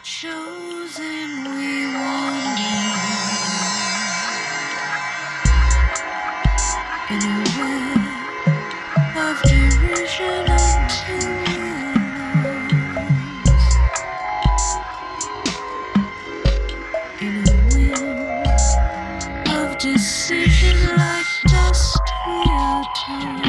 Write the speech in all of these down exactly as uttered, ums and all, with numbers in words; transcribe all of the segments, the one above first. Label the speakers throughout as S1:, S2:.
S1: chosen we wander in a web of derision until we're lost in a wind of decision like dust we are torn.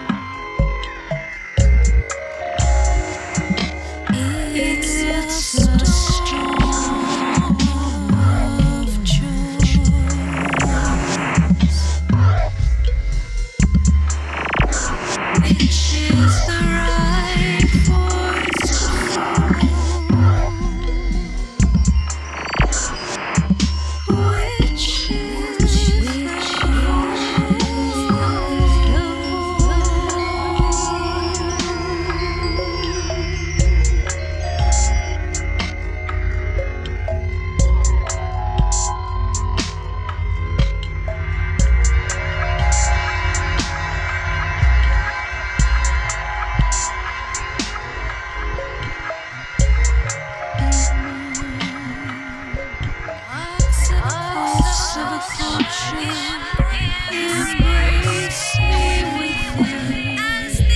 S1: It's a storm of choice. Which is the right voice to follow? Which is the pulse of a culture? Embrace me within as the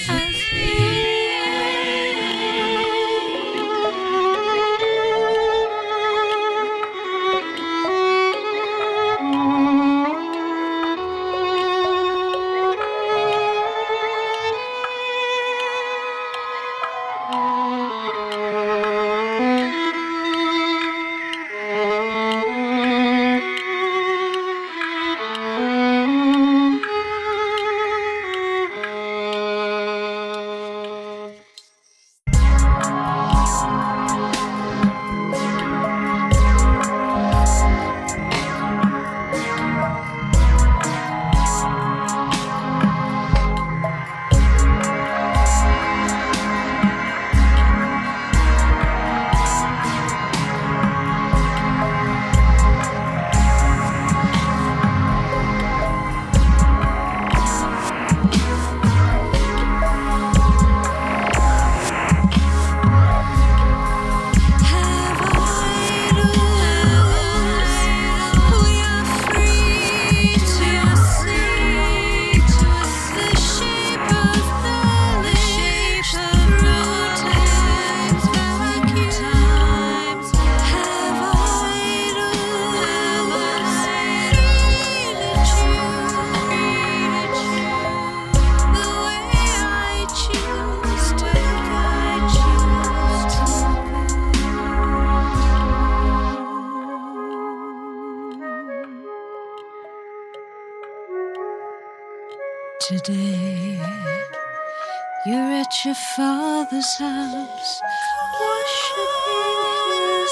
S1: today, you're at your father's house, worshiping his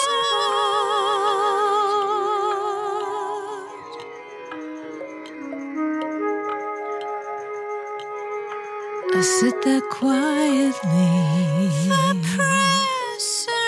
S1: heart. I sit there quietly, the presence